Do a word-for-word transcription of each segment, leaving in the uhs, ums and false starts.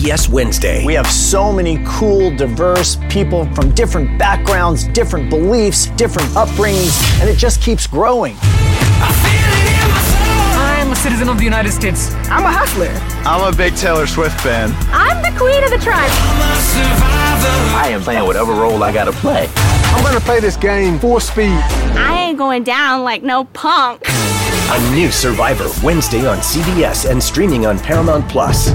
B S Wednesday. We have so many cool, diverse people from different backgrounds, different beliefs, different upbringings, and it just keeps growing. I'm a citizen of the United States. I'm a hustler. I'm a big Taylor Swift fan. I'm the queen of the tribe. I am playing whatever role I gotta play. I'm gonna play this game full speed. I ain't going down like no punk. A new Survivor, Wednesday on C B S and streaming on Paramount Plus.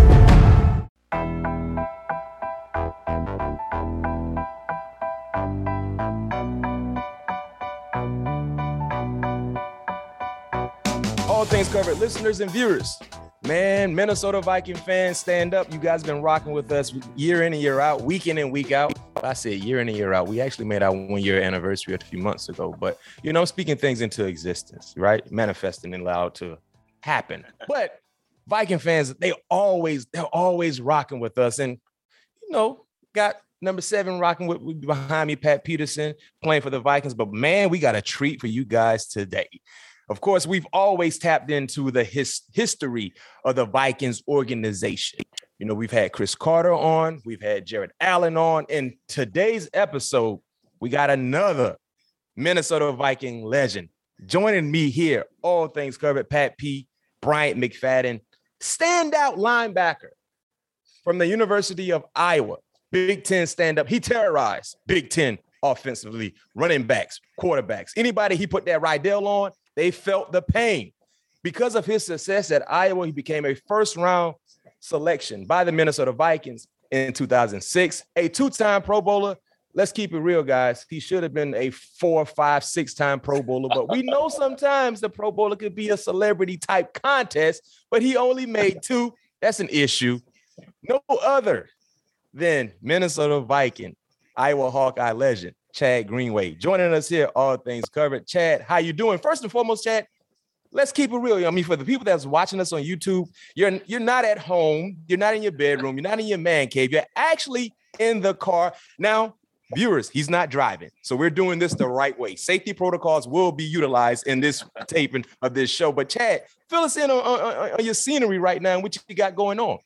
All things covered, listeners and viewers. Man, Minnesota Viking fans, stand up. You guys been rocking with us year in and year out, week in and week out. I said year in and year out. We actually made our one-year anniversary a few months ago. But, you know, speaking things into existence, right? Manifesting and allowed to happen. But Viking fans, they always, they're always rocking with us. And, you know, got number seven rocking with behind me, Pat Peterson, playing for the Vikings. But, man, we got a treat for you guys today. Of course, we've always tapped into the his, history of the Vikings organization. You know, we've had Chris Carter on, we've had Jared Allen on. In today's episode, we got another Minnesota Viking legend. Joining me here, all things covered, Pat P, Bryant McFadden, standout linebacker from the University of Iowa, Big Ten stand-up. He terrorized Big Ten offensively, running backs, quarterbacks. Anybody he put that Rydell on, they felt the pain. Because of his success at Iowa, he became a first-round selection by the Minnesota Vikings in two thousand six, a two-time Pro Bowler. Let's keep it real, guys. He should have been a four, five, six-time Pro Bowler, but we know sometimes the Pro Bowler could be a celebrity-type contest, but he only made two. That's an issue. No other than Minnesota Viking, Iowa Hawkeye legend, Chad Greenway, joining us here, all things covered. Chad, how you doing? First and foremost, Chad, let's keep it real. I mean, for the people that's watching us on YouTube, you're you're not at home, you're not in your bedroom, you're not in your man cave, you're actually in the car. Now, viewers, he's not driving, so we're doing this the right way. Safety protocols will be utilized in this taping of this show. But Chad, fill us in on, on, on your scenery right now and what you got going on.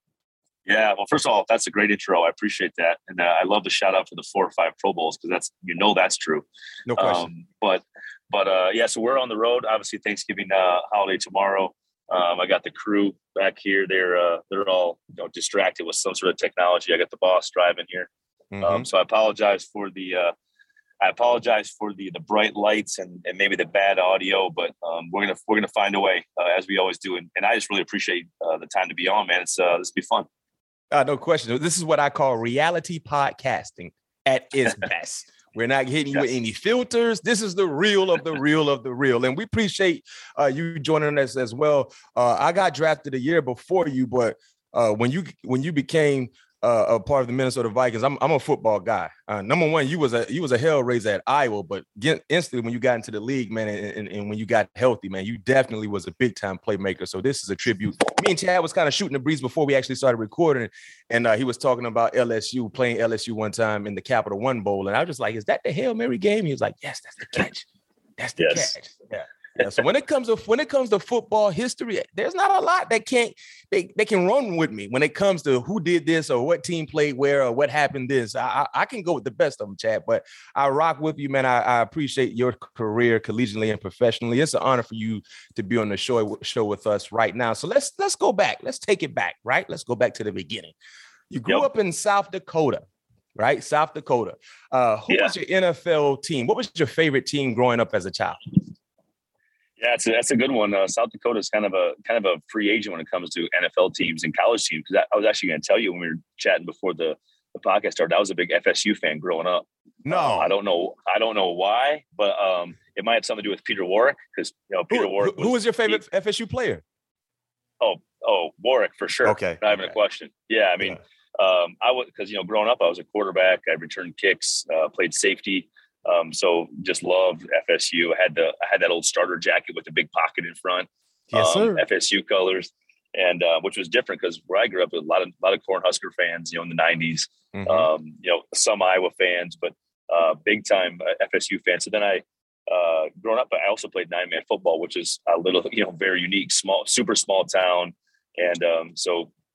Yeah, well, first of all, that's a great intro. I appreciate that. And uh, I love the shout out for the four or five Pro Bowls because that's, you know, that's true. No question. Um, but, but uh, yeah, so we're on the road. Obviously, Thanksgiving uh, holiday tomorrow. Um, I got the crew back here. They're uh, they're all you know, distracted with some sort of technology. I got the boss driving here. Mm-hmm. Um, so I apologize for the uh, I apologize for the the bright lights and, and maybe the bad audio, but um, we're gonna we're gonna find a way uh, as we always do. And, and I just really appreciate uh, the time to be on, man. It's uh, this will be fun. Uh, no question. This is what I call reality podcasting at its best. We're not hitting you with any filters. This is the real of the real of the real. And we appreciate uh, you joining us as well. Uh, I got drafted a year before you, but uh, when you when you became uh, a part of the Minnesota Vikings, I'm I'm a football guy. Uh, number one, you was a you was a hell raiser at Iowa, but get, instantly when you got into the league, man, and, and, and when you got healthy, man, you definitely was a big time playmaker. So this is a tribute. Me and Chad was kind of shooting the breeze before we actually started recording, and uh, he was talking about L S U playing L S U one time in the Capital One Bowl, and I was just like, "Is that the Hail Mary game?" He was like, "Yes, that's the catch. That's the yes. catch." Yeah. Yeah, so when it comes to when it comes to football history, there's not a lot that can't they, they can run with me when it comes to who did this or what team played where or what happened this. I, I, I can go with the best of them, Chad, but I rock with you, man. I, I appreciate your career collegially and professionally. It's an honor for you to be on the show show with us right now. So let's let's go back. Let's take it back, right? Let's go back to the beginning. You grew yep. up in South Dakota, right? South Dakota. Uh, who yeah. was your N F L team? What was your favorite team growing up as a child? Yeah, it's a, that's a good one. Uh, South Dakota is kind of a kind of a free agent when it comes to N F L teams and college teams. Because I, I was actually going to tell you when we were chatting before the, the podcast started, I was a big F S U fan growing up. No, uh, I don't know. I don't know why, but um, it might have something to do with Peter Warrick because you know Peter who, Warrick. Who was, was your favorite he, F S U player? Oh, oh, Warrick for sure. Okay, not even okay. a question. Yeah, I mean, yeah. um, I was because you know growing up, I was a quarterback. I returned kicks, uh, played safety. Um, so just loved F S U. I had the I had that old starter jacket with the big pocket in front. Yes, um, sir. F S U colors, and uh, which was different because where I grew up, a lot of a lot of Cornhusker fans, you know, in the nineties. Mm-hmm. Um, you know, some Iowa fans, but uh, big time F S U fans. So then I, uh, growing up, I also played nine man football, which is a little, you know, very unique, small, super small town, and um, so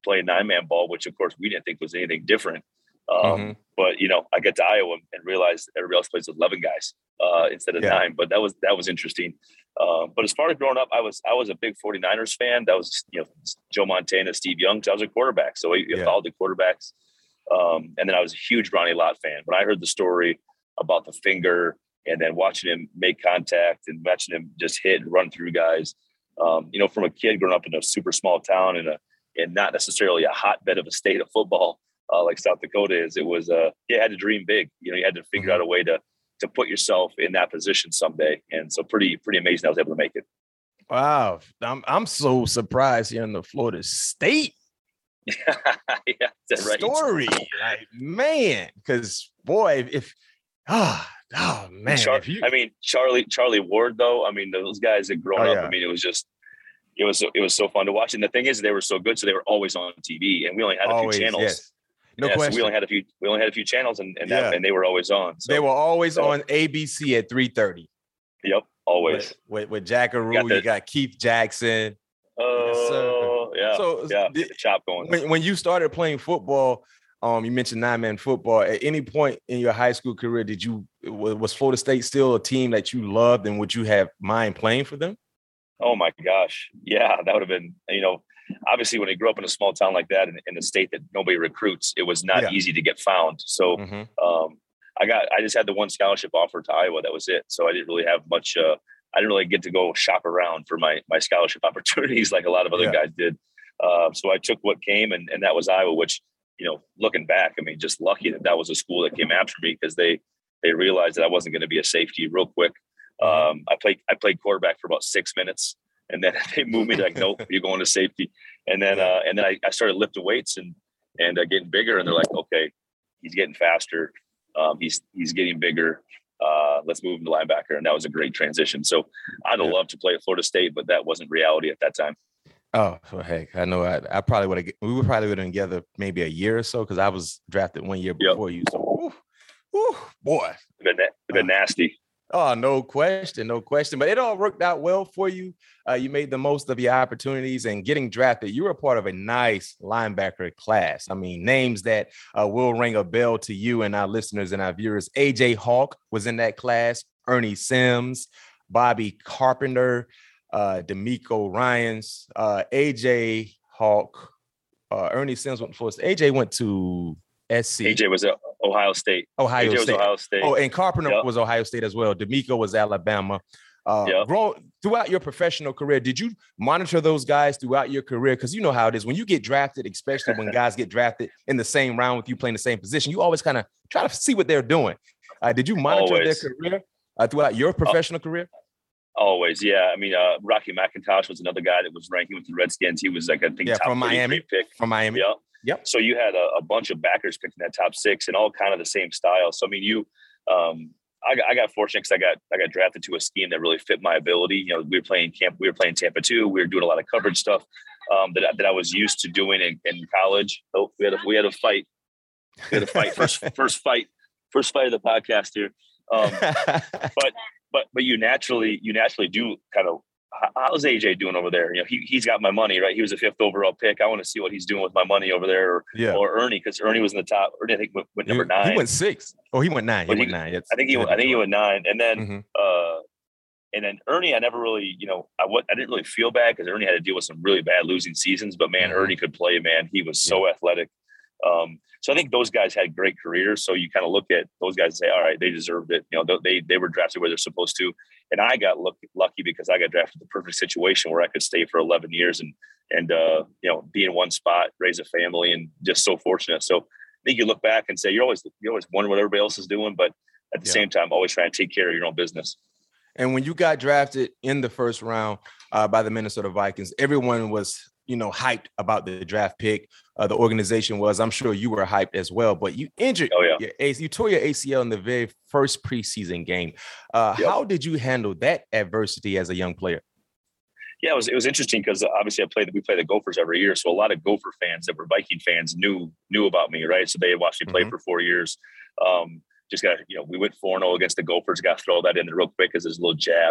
playing nine man ball, which of course we didn't think was anything different. Um, Mm-hmm. But you know, I get to Iowa and realized everybody else plays with eleven guys uh, instead of Yeah. nine. But that was that was interesting. Uh, but as far as growing up, I was I was a big 49ers fan. That was you know Joe Montana, Steve Young. So I was a quarterback, so I Yeah. followed the quarterbacks. Um, and then I was a huge Ronnie Lott fan. When I heard the story about the finger and then watching him make contact and watching him just hit and run through guys, um, you know, from a kid growing up in a super small town and a and not necessarily a hotbed of a state of football. Uh, like South Dakota is, it was, uh, you had to dream big. You know, you had to figure Mm-hmm. out a way to to put yourself in that position someday. And so pretty, pretty amazing I was able to make it. Wow. I'm I'm so surprised here in the Florida State yeah, that's right. story. Like, man, because boy, if, if oh, oh man, Char- if you, I mean, Charlie, Charlie Ward, though, I mean, those guys had grown Oh, up. yeah. I mean, it was just, it was, so, it was so fun to watch. And the thing is, they were so good. So they were always on T V and we only had a always, few channels. yes. No Yeah, so question. we only had a few, we only had a few channels and, and, Yeah. that, and they were always on. So, they were always so- on A B C at three thirty. Yep. Always. With, with, with Jackaroo, Got the- you got Keith Jackson. Oh, yeah. So yeah. did- The chop going. when, when you started playing football, um, you mentioned nine-man football. At any point in your high school career, did you was was Florida State still a team that you loved, and would you have mind playing for them? Oh my gosh. Yeah, that would have been, you know, obviously when I grew up in a small town like that in, in a state that nobody recruits, it was not Yeah. easy to get found. So Mhm. um, I got, I just had the one scholarship offer to Iowa. That was it. So I didn't really have much, uh, I didn't really get to go shop around for my, my scholarship opportunities like a lot of other Yeah. guys did. Uh, so I took what came and, and that was Iowa, which, you know, looking back, I mean, just lucky that that was a school that came after me because they, they realized that I wasn't going to be a safety real quick. Um, I played, I played quarterback for about six minutes and then they moved me to like, nope, you're going to safety. And then, uh, and then I, I started lifting weights and, and uh, getting bigger. And they're like, okay, he's getting faster. Um, he's, he's getting bigger. Uh, let's move him to linebacker. And that was a great transition. So I'd have Yeah. loved to play at Florida State, but that wasn't reality at that time. Oh, well, heck, I know. I, I probably would have. We would probably would have been together maybe a year or so because I was drafted one year Yep. before you. So, whew, whew, boy. It'd been, it'd been nasty. Oh, no question, no question. But it all worked out well for you. Uh, you made the most of your opportunities and getting drafted. You were a part of a nice linebacker class. I mean, names that uh, will ring a bell to you and our listeners and our viewers. A J Hawk was in that class. Ernie Sims, Bobby Carpenter, uh, D'Amico Ryans, uh, A J Hawk, uh, Ernie Sims went first. A J went to S C. A J was at Ohio State. Ohio A J was State. Ohio State. Oh, and Carpenter Yep. was Ohio State as well. D'Amico was Alabama. Uh, Yep. grow, throughout your professional career, did you monitor those guys throughout your career? Because you know how it is when you get drafted, especially when guys get drafted in the same round with you playing the same position, you always kind of try to see what they're doing. Uh, did you monitor Always. their career uh, throughout your professional career? Always, yeah. I mean, uh, Rocky McIntosh was another guy that was ranking with the Redskins. He was like, I think, Yeah, top from Miami. thirty-three pick. From Miami. Yep. Yep. So you had a, a bunch of backers picked in that top six and all kind of the same style. So, I mean, you, um, I got, I got fortunate because I got, I got drafted to a scheme that really fit my ability. You know, we were playing camp, we were playing Tampa two. We were doing a lot of coverage stuff um, that, I- that I was used to doing in, in college. Oh, we had a, we had a fight. We had a fight. First, first fight, first fight of the podcast here. Um, but, but, but you naturally, you naturally do kind of, how's A J doing over there? You know, he, he's got my money, right? He was a fifth overall pick. I want to see what he's doing with my money over there. Or, yeah. or Ernie, because Ernie was in the top. Ernie, I think, went, went number he, nine. He went six. Oh, he went nine. He But went he- nine. Yes. I think he went, I think he went nine. And then, Mhm. uh, and then Ernie, I never really, you know, I what I didn't really feel bad because Ernie had to deal with some really bad losing seasons. But man, Mhm. Ernie could play, man. He was so athletic. Um, so I think those guys had great careers. So you kind of look at those guys and say, all right, they deserved it. You know, they they were drafted where they're supposed to. And I got lucky, lucky because I got drafted the perfect situation where I could stay for eleven years and and uh, you know, be in one spot, raise a family, and just so fortunate. So I think you look back and say you're always you always wonder what everybody else is doing, but at the Yeah. same time, always trying to take care of your own business. And when you got drafted in the first round uh, by the Minnesota Vikings, everyone was, you know, hyped about the draft pick. Uh, the organization was. I'm sure you were hyped as well. But you injured Oh, yeah. your A C L. You tore your A C L in the very first preseason game. Uh, Yep. How did you handle that adversity as a young player? Yeah, it was it was interesting because obviously I played we play the Gophers every year, so a lot of Gopher fans that were Viking fans knew knew about me, right? So they had watched me play Mhm. for four years. Um, just got you know we went four and zero against the Gophers. Got to throw that in there real quick as his little jab.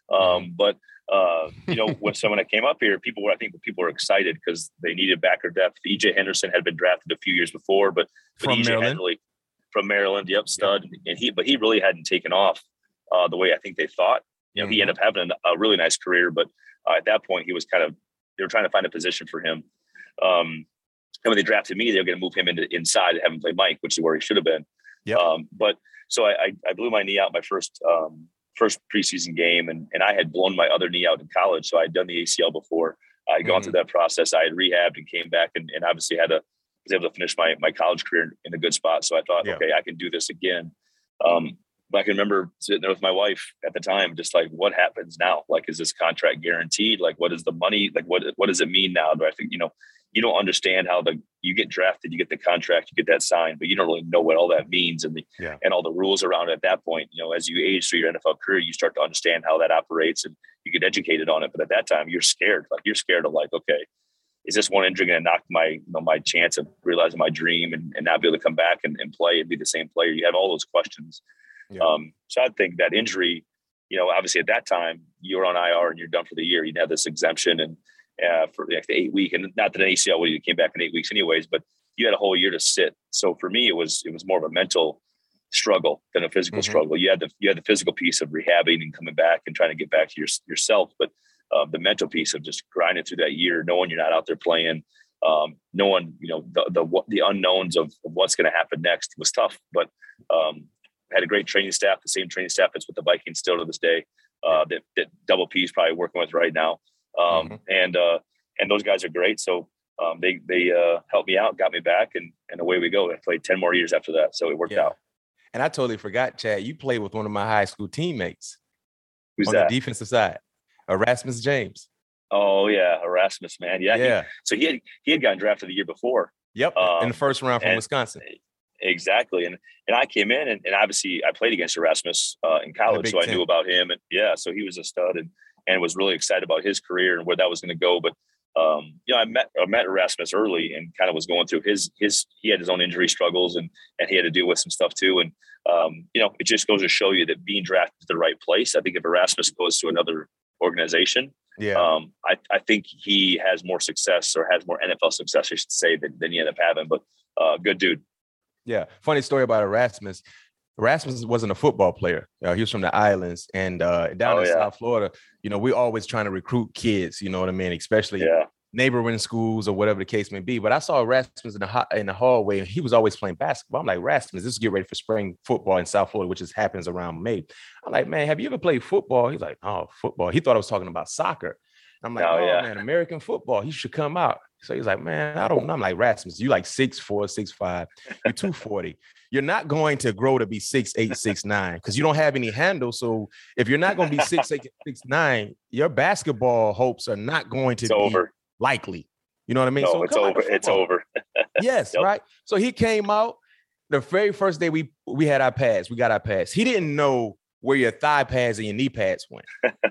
Um, but uh, you know, when someone that came up here, people were I think people were excited because they needed backer depth. E J Henderson had been drafted a few years before, but, but from E J Maryland, really, from Maryland, yep, stud, yep. and he but he really hadn't taken off uh, the way I think they thought. You know, mm-hmm. he ended up having a, a really nice career, but uh, at that point, he was kind of they were trying to find a position for him. Um, and when they drafted me, they were going to move him into inside and have him play Mike, which is where he should have been. Yep. Um, but so I, I, I blew my knee out my first um, first preseason game, and and I had blown my other knee out in college, so I had done the A C L before. I had gone mm-hmm. through that process. I had rehabbed and came back, and, and obviously had a was able to finish my my college career in a good spot. So I thought, yeah. okay, I can do this again. Um, but I can remember sitting there with my wife at the time, just like, what happens now? Like, is this contract guaranteed? Like, what is the money? Like, what what does it mean now? Do I think, you know, you don't understand how the you get drafted, you get the contract, you get that signed, but you don't really know what all that means and the yeah. and all the rules around it at that point. You know, as you age through your N F L career, you start to understand how that operates and you get educated on it. But at that time, you're scared. Like, you're scared of like, okay, is this one injury going to knock my, you know, my chance of realizing my dream and, and not be able to come back and, and play and be the same player? You have all those questions. Yeah. Um, so I think that injury, you know, obviously at that time you were on I R and you're done for the year. You'd have this exemption and uh, for like the eight week, and not that an A C L, well, you came back in eight weeks anyways, but you had a whole year to sit. So for me, it was, it was more of a mental struggle than a physical mm-hmm. struggle. You had the, you had the physical piece of rehabbing and coming back and trying to get back to your, yourself. But uh, the mental piece of just grinding through that year, knowing you're not out there playing, um, knowing, you know, the, the, the unknowns of, of what's going to happen next was tough, but um, had a great training staff, the same training staff that's with the Vikings still to this day, uh, that, that Double P is probably working with right now. Um, mm-hmm. and, uh, and those guys are great. So, um, they, they, uh, helped me out, got me back, and, and away we go. I played ten more years after that. So it worked yeah. out. And I totally forgot, Chad, you played with one of my high school teammates. Who's on that? The defensive side, Erasmus James. Oh yeah. Erasmus, man. Yeah. Yeah. He, so he had, he had gotten drafted the year before. Yep. Um, in the first round from and, Wisconsin. Exactly. And, and I came in and, and obviously I played against Erasmus uh, in college. So I knew about him, and yeah, so he was a stud and, and was really excited about his career and where that was going to go. But, um, you know, I met, I met Erasmus early and kind of was going through his, his, he had his own injury struggles and, and he had to deal with some stuff too. And, um, you know, it just goes to show you that being drafted to the right place. I think if Erasmus goes to another organization, yeah, um, I, I think he has more success or has more N F L success, I should say, than, than he ended up having, but uh, good dude. Yeah. Funny story about Erasmus. Erasmus wasn't a football player. Uh, he was from the islands, and uh, down oh, in yeah. South Florida, you know, we're always trying to recruit kids, you know what I mean? Especially yeah. neighboring schools or whatever the case may be. But I saw Erasmus in the ho- in the hallway, and he was always playing basketball. I'm like, Erasmus, this is get ready for spring football in South Florida, which just happens around May. I'm like, man, have you ever played football? He's like, oh, football. He thought I was talking about soccer. I'm like, oh, oh yeah. man, American football. He should come out. So he's like, man, I don't know. I'm like, Rasmus, you like six four, six five, you're two forty. You're not going to grow to be six eight, six nine because you don't have any handle. So if you're not going to be six eight, six nine, your basketball hopes are not going to it's be over. likely. You know what I mean? No, so it's over. It's over. Yes, yep. Right. So he came out the very first day we we had our pads. We got our pads. He didn't know where your thigh pads and your knee pads went.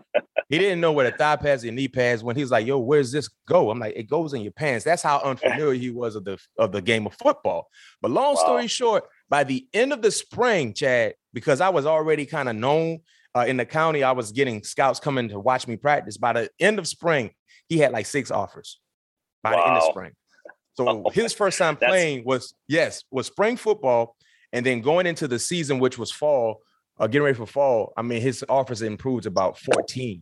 He didn't know where the thigh pads and knee pads went. He was like, yo, where's this go? I'm like, it goes in your pants. That's how unfamiliar he was of the of the game of football. But long wow. story short, by the end of the spring, Chad, because I was already kind of known uh, in the county, I was getting scouts coming to watch me practice. By the end of spring, he had like six offers by wow. the end of spring. So oh, his first time playing was, yes, was spring football. And then going into the season, which was fall, uh, getting ready for fall, I mean, his offers improved about fourteen.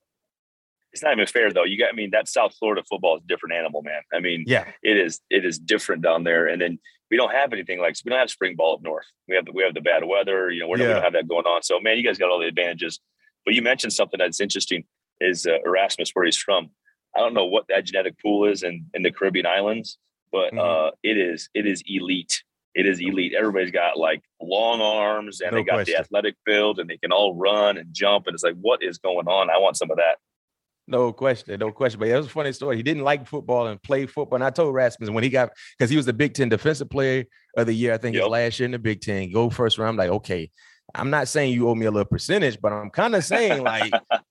It's not even fair though. You got, I mean, that South Florida football is a different animal, man. I mean, yeah, it is, it is different down there. And then we don't have anything like, we don't have spring ball up north. We have the, we have the bad weather, you know, we're, yeah. we don't have that going on. So man, you guys got all the advantages, but you mentioned something that's interesting is uh, Erasmus, where he's from. I don't know what that genetic pool is in, in the Caribbean islands, but mm-hmm. uh, it is, it is elite. It is elite. Everybody's got like long arms and no they got question. the athletic build and they can all run and jump. And it's like, what is going on? I want some of that. No question, no question. But it was a funny story. He didn't like football and play football. And I told Rasmus when he got, because he was the Big Ten Defensive Player of the Year, I think yep. his last year in the Big Ten, go first round. I'm like, okay, I'm not saying you owe me a little percentage, but I'm kind of saying like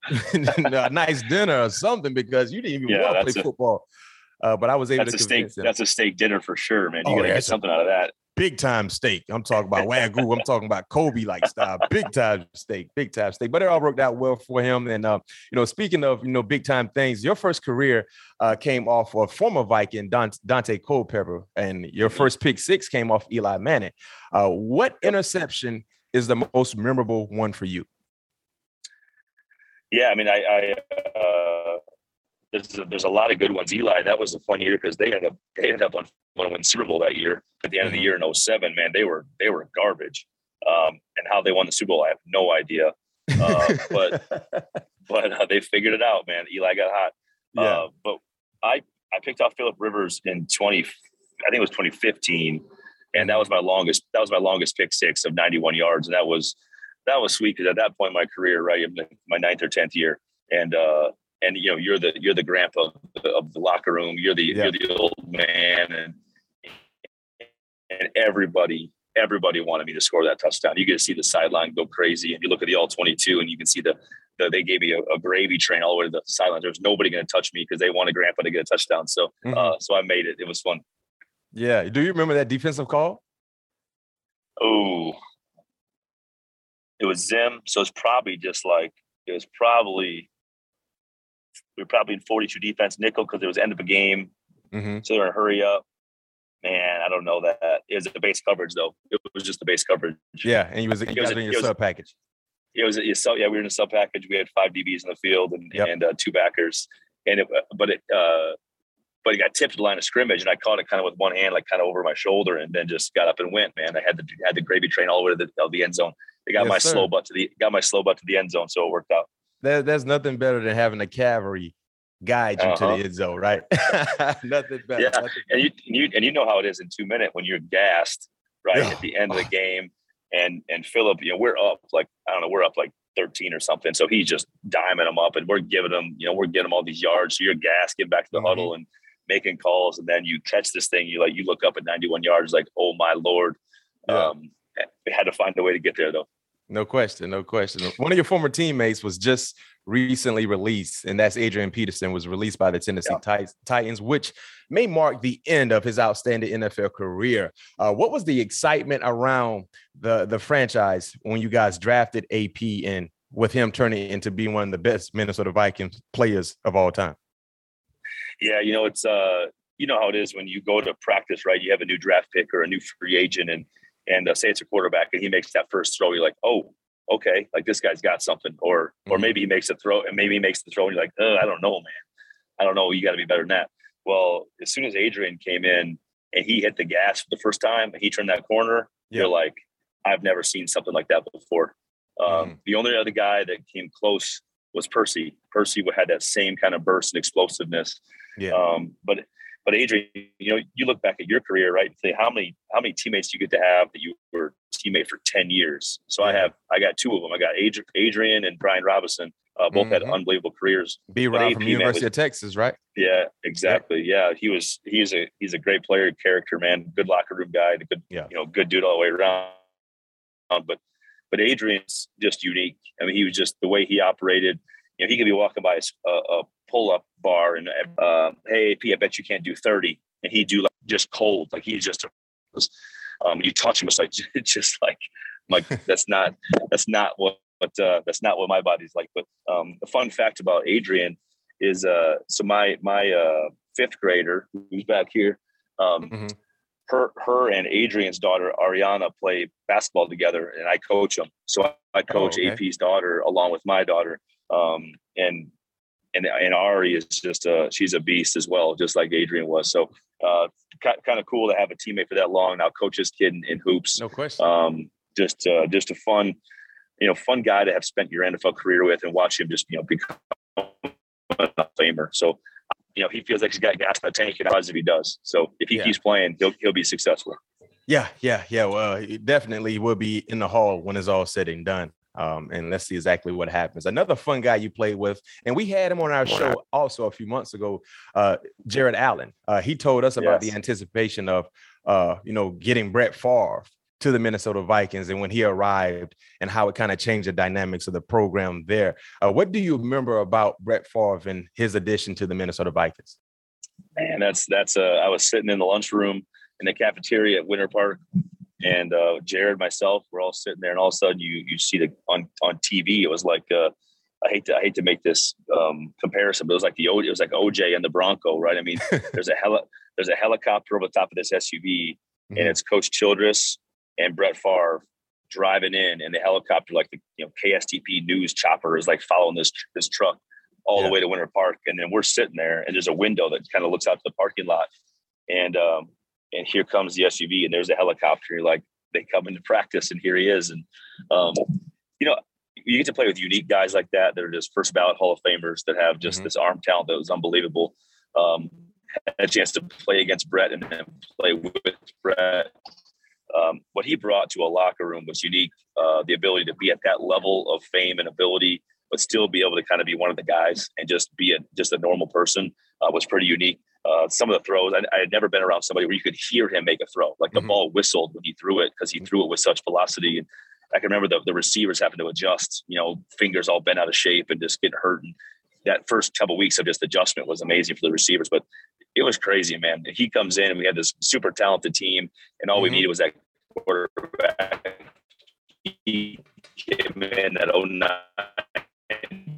a nice dinner or something because you didn't even yeah, want to play a, football. Uh, but I was able that's to a steak, him. That's a steak dinner for sure, man. You oh, got to get something out of that. big time steak. I'm talking about Wagyu. I'm talking about Kobe like style, big time steak, big time steak. But it all worked out well for him. And, uh, you know, speaking of, you know, big time things, your first career uh, came off of former Viking Dante, Dante Culpepper, and your first pick six came off Eli Manning. Uh, what interception is the most memorable one for you? Yeah, I mean, I, I uh, there's a, there's a lot of good ones. Eli, that was a fun year because they ended up they ended up on one win Super Bowl that year. At the end of the year in oh seven, man, they were they were garbage. Um, and how they won the Super Bowl, I have no idea. Uh, but but uh, they figured it out, man. Eli got hot. Yeah. Uh, but I I picked off Philip Rivers in twenty, I think it was twenty fifteen, and that was my longest. That was my longest pick six of ninety-one yards, and that was. That was sweet because at that point in my career, right, my ninth or tenth year, and uh, and you know, you're the you're the grandpa of the, of the locker room, you're the yeah. you're the old man, and and everybody everybody wanted me to score that touchdown. You get to see the sideline go crazy, and you look at the all twenty-two, and you can see the, the they gave me a, a gravy train all the way to the sideline. There's nobody going to touch me because they wanted grandpa to get a touchdown. So mm-hmm. uh, so I made it. It was fun. Yeah. Do you remember that defensive call? Oh. It was Zim, so it's probably just like it was probably we were probably in forty-two defense nickel because it was end of a game, mm-hmm. so they're in a hurry up. Man, I don't know that it was a base coverage though. It was just the base coverage. Yeah, and you was you guys in your sub package. It was a, so yeah, we were in a sub package. We had five D Bs in the field and yep. and uh, two backers, and it, but it uh, but it got tipped to the line of scrimmage, and I caught it kind of with one hand, like kind of over my shoulder, and then just got up and went. Man, I had the had the gravy train all the way to the, uh, the end zone. They got yes, my sir. slow butt to the got my slow butt to the end zone, so it worked out. There, there's nothing better than having a cavalry guide you uh-huh. to the end zone, right? Nothing better. Yeah, nothing and you, and you and you know how it is in two minutes when you're gassed, right at the end of the game, and and Philip, you know, we're up like I don't know, we're up like thirteen or something, so he's just diming them up, and we're giving them, you know, we're getting them all these yards. So you're gassed, get back to the mm-hmm. huddle, and making calls, and then you catch this thing. You like you look up at ninety-one yards, like oh my lord. Yeah. Um, we had to find a way to get there, though. No question, no question. One of your former teammates was just recently released, and that's Adrian Peterson, was released by the Tennessee yeah. Titans, which may mark the end of his outstanding N F L career. Uh, what was the excitement around the, the franchise when you guys drafted A P and with him turning into being one of the best Minnesota Vikings players of all time? Yeah, you know, it's uh, you know how it is when you go to practice, right? You have a new draft pick or a new free agent, and and uh, say it's a quarterback and he makes that first throw, you're like, oh, okay, like this guy's got something. Or mm-hmm. or maybe he makes a throw and maybe he makes the throw and you're like, oh, I don't know, man. I don't know. You got to be better than that. Well, as soon as Adrian came in and he hit the gas for the first time and he turned that corner, yeah. you're like, I've never seen something like that before. Um, mm-hmm. The only other guy that came close was Percy. Percy had that same kind of burst and explosiveness. Yeah. Um, but But Adrian, you know, you look back at your career, right, and say how many how many teammates do you get to have that you were teammate for ten years? So yeah. I have I got two of them. I got Adrian and Brian Robinson. Uh, both mm-hmm. had unbelievable careers. B. Rob from University was, of Texas, right? Yeah, exactly. Yeah. yeah, he was he's a he's a great player, character, man, good locker room guy, good yeah. you know, good dude all the way around. But but Adrian's just unique. I mean, he was just the way he operated. You know, he could be walking by a, a pull-up bar and, uh, hey, A P, I bet you can't do thirty. And he'd do like just cold. Like he's just, um, you touch him, it's like, it's just like, like, that's not, that's not what, but, uh, that's not what my body's like. But, um, the fun fact about Adrian is, uh, so my, my, uh, fifth grader who's back here, um, mm-hmm. her, her and Adrian's daughter, Ariana, play basketball together and I coach them. So I, I coach oh, okay. A P's daughter along with my daughter. Um, and, and, and Ari is just a, she's a beast as well, just like Adrian was. So, uh, kind of cool to have a teammate for that long. Now coach his kid in, in hoops. No question. Um, just, uh, just a fun, you know, fun guy to have spent your N F L career with and watch him just, you know, become a famer. So, you know, he feels like he's got gas in the tank and as if he does. So if he yeah. keeps playing, he'll, he'll be successful. Yeah. Yeah. Yeah. Well, he definitely will be in the hall when it's all said and done. Um, and let's see exactly what happens. Another fun guy you played with, and we had him on our show also a few months ago, uh, Jared Allen. Uh, he told us about yes. the anticipation of, uh, you know, getting Brett Favre to the Minnesota Vikings and when he arrived and how it kind of changed the dynamics of the program there. Uh, what do you remember about Brett Favre and his addition to the Minnesota Vikings? Man, that's, that's, uh, I was sitting in the lunchroom in the cafeteria at Winter Park and uh, Jared, myself, we're all sitting there, and all of a sudden you you see the on on T V. It was like uh, I hate to I hate to make this um, comparison, but it was like the O, it was like O J and the Bronco, right? I mean, there's a heli- there's a helicopter over the top of this S U V, mm-hmm. and it's Coach Childress and Brett Favre driving in, and the helicopter, like the you know K S T P news chopper, is like following this this truck all yeah. the way to Winter Park, and then we're sitting there, and there's a window that kind of looks out to the parking lot, and um, and here comes the S U V, and there's a helicopter. Like, they come into practice, and here he is, and um, you know, you get to play with unique guys like that. That are just first ballot Hall of Famers that have just mm-hmm. this arm talent that was unbelievable. Um, had a chance to play against Brett and then play with Brett. Um, what he brought to a locker room was unique. Uh, the ability to be at that level of fame and ability, but still be able to kind of be one of the guys and just be a, just a normal person uh, was pretty unique. Uh, some of the throws, I, I had never been around somebody where you could hear him make a throw. Like the mm-hmm. ball whistled when he threw it because he threw it with such velocity. And I can remember the, the receivers having to adjust, you know, fingers all bent out of shape and just getting hurt. And that first couple of weeks of just adjustment was amazing for the receivers. But it was crazy, man. He comes in and we had this super talented team, and all mm-hmm. we needed was that quarterback. He came in at oh nine,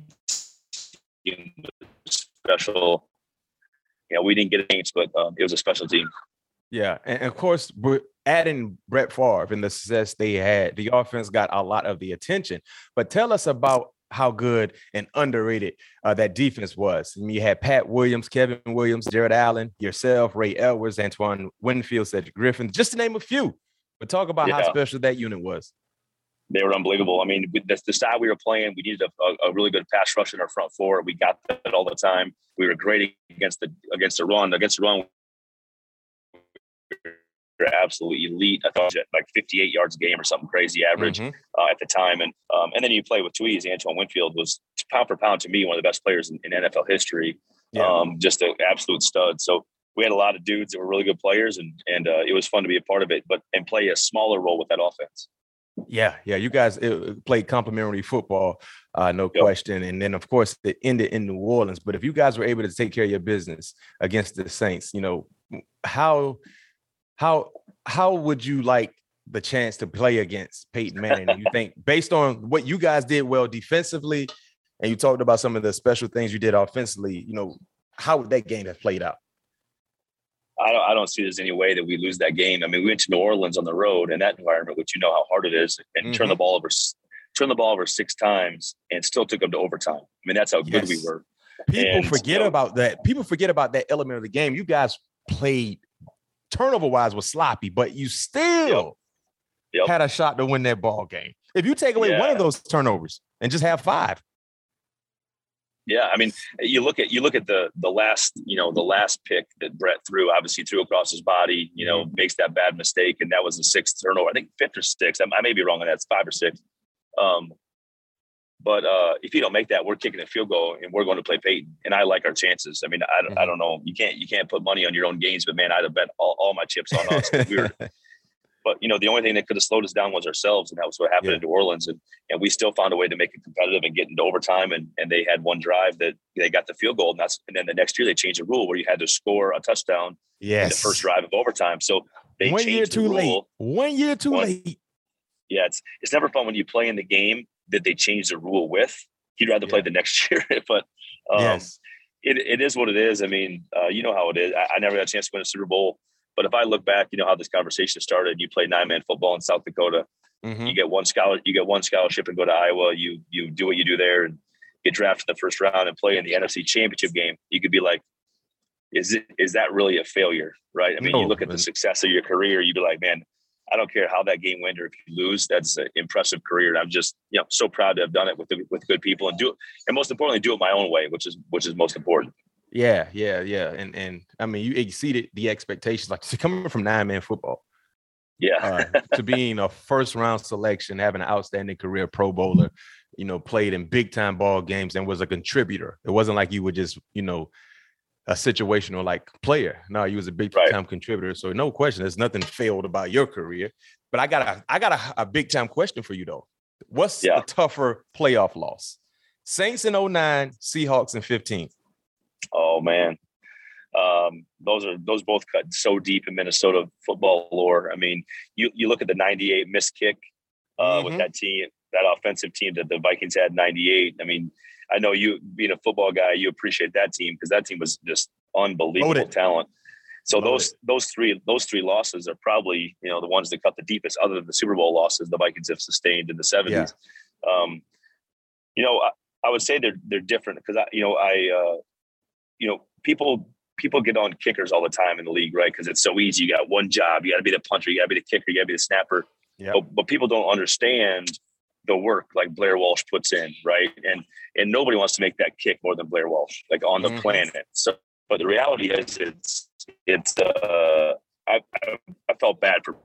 special. You know, we didn't get games, but um, it was a special team. Yeah, and of course, adding Brett Favre and the success they had, the offense got a lot of the attention. But tell us about how good and underrated uh, that defense was. I mean, you had Pat Williams, Kevin Williams, Jared Allen, yourself, Ray Edwards, Antoine Winfield, Cedric Griffin, just to name a few. But talk about yeah. how special that unit was. They were unbelievable. I mean, the, the style we were playing, we needed a, a really good pass rush in our front four. We got that all the time. We were great against the against the run. Against the run, we were absolutely elite. I thought like fifty-eight yards a game or something crazy average mm-hmm. uh, at the time. And um, and then you play with Tweez. Antoine Winfield was pound for pound to me one of the best players in, in N F L history. Yeah. Um, just an absolute stud. So we had a lot of dudes that were really good players, and and uh, it was fun to be a part of it, but and play a smaller role with that offense. Yeah, yeah, you guys it, played complimentary football, uh, no yep. question. And then, of course, it ended in New Orleans. But if you guys were able to take care of your business against the Saints, you know, how how how would you like the chance to play against Peyton Manning? And you think, based on what you guys did well defensively, and you talked about some of the special things you did offensively, you know, how would that game have played out? I don't, I don't see there's any way that we lose that game. I mean, we went to New Orleans on the road in that environment, which you know how hard it is, and mm-hmm. turn the ball over, turn the ball over six times, and still took them to overtime. I mean, that's how yes. good we were. People and, forget you know, about that. People forget about that element of the game. You guys played turnover wise was sloppy, but you still yep. Yep. had a shot to win that ball game. If you take away yeah. one of those turnovers and just have five. Yeah, I mean, you look at you look at the the last you know the last pick that Brett threw. Obviously, threw across his body. You know, makes that bad mistake, and that was the sixth turnover. I think fifth or sixth. I, I may be wrong on that. It's five or six. Um, but uh, if you don't make that, we're kicking a field goal, and we're going to play Peyton. And I like our chances. I mean, I, mm-hmm. I don't know. You can't you can't put money on your own games, but man, I'd have bet all, all my chips on us. We were, but you know, the only thing that could have slowed us down was ourselves, and that was what happened yeah. in New Orleans. And and we still found a way to make it competitive and get into overtime. And and they had one drive that they got the field goal, and that's and then the next year they changed the rule where you had to score a touchdown yes. in the first drive of overtime. So they one changed year the too rule. late. One year too one, late. Yeah, it's it's never fun when you play in the game that they change the rule with. You'd rather yeah. play the next year, but um, yes. it it is what it is. I mean, uh, you know how it is. I, I never had a chance to win a Super Bowl. But if I look back, you know how this conversation started. You play nine-man football in South Dakota. Mm-hmm. You get one scholar, you get one scholarship and go to Iowa. You you do what you do there and get drafted in the first round and play in the N F C Championship game. You could be like, is it is that really a failure? Right? I mean, no, you look at man. the success of your career. You'd be like, man, I don't care how that game went or if you lose. That's an impressive career. And I'm just you know so proud to have done it with the, with good people and do it, and most importantly, do it my own way, which is which is most important. Yeah, yeah, yeah. And, and I mean, you exceeded the expectations, like coming from nine-man football. Yeah. uh, to being a first-round selection, having an outstanding career Pro Bowler, you know, played in big-time ball games and was a contributor. It wasn't like you were just, you know, a situational, like, player. No, you was a big-time right. contributor. So no question, there's nothing failed about your career. But I got a, I got a, a big-time question for you, though. What's yeah. the tougher playoff loss? Saints in oh nine, Seahawks in fifteen. Oh man, Um, those are those both cut so deep in Minnesota football lore. I mean, you you look at the ninety-eight missed kick uh, mm-hmm. with that team, that offensive team that the Vikings had ninety-eight. I mean, I know you being a football guy, you appreciate that team because that team was just unbelievable Loaded. talent. So Loaded. those those three those three losses are probably, you know, the ones that cut the deepest, other than the Super Bowl losses the Vikings have sustained in the seventies. Yeah. Um, you know, I, I would say they're they're different because I, you know, I, uh, you know, people people get on kickers all the time in the league, right? Because it's so easy. You got one job. You got to be the puncher. You got to be the kicker. You got to be the snapper. Yep. But, but people don't understand the work like Blair Walsh puts in, right? And and nobody wants to make that kick more than Blair Walsh, like on the mm-hmm. planet. So, but the reality is, it's it's. Uh, I I felt bad for,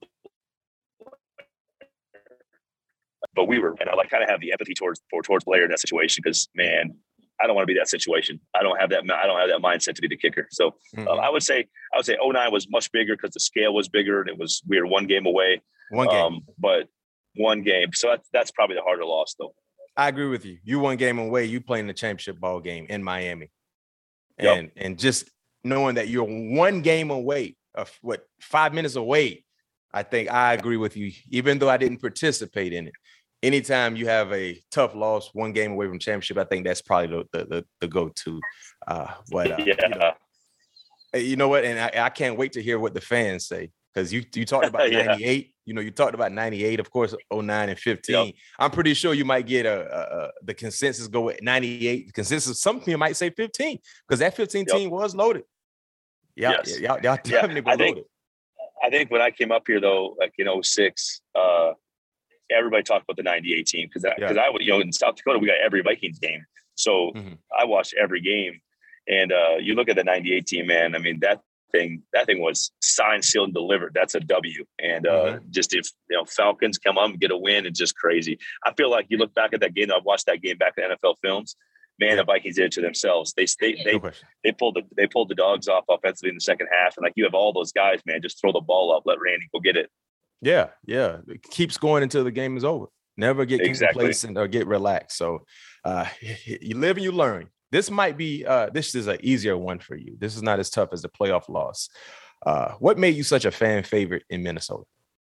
but we were, and I like kind of have the empathy towards for towards Blair in that situation because man, I don't want to be that situation. I don't have that. I don't have that mindset to be the kicker. So mm-hmm. um, I would say I would say oh nine was much bigger because the scale was bigger and it was we were one game away. One game, um, but. One game. So that's, that's probably the harder loss, though. I agree with you. You one game away, you playing the championship ball game in Miami. And yep. and just knowing that you're one game away, of what, five minutes away, I think I agree with you, even though I didn't participate in it. Anytime you have a tough loss, one game away from championship, I think that's probably the the, the, the go-to. Uh, but uh, yeah. you, know, you know what? And I, I can't wait to hear what the fans say. Because you you talked about yeah. ninety-eight, you know, you talked about ninety-eight, of course, oh nine and fifteen. Yep. I'm pretty sure you might get a, a, a the consensus go at ninety-eight. The consensus, some people might say fifteen because that fifteen yep. team was loaded. Yeah, yes. y'all, y'all definitely yeah, were I think, loaded. I think when I came up here though, like in oh six, uh, everybody talked about the ninety-eight team because because yeah. I would, you know, in South Dakota we got every Vikings game, so mm-hmm. I watched every game, and uh, you look at the ninety-eight team, man. I mean that. thing that thing was signed, sealed, and delivered. That's a W. And uh mm-hmm. just if you know Falcons come on and get a win, it's just crazy. I feel like you look back at that game. I've watched that game back in N F L films. Man, the Vikings did it to themselves. They they they, no they pulled the they pulled the dogs off offensively in the second half. And like you have all those guys, man, just throw the ball up, let Randy go get it. Yeah, yeah. It keeps going until the game is over. Never get exactly. complacent or get relaxed. So uh you live and you learn. This might be uh, this is an easier one for you. This is not as tough as the playoff loss. Uh, what made you such a fan favorite in Minnesota?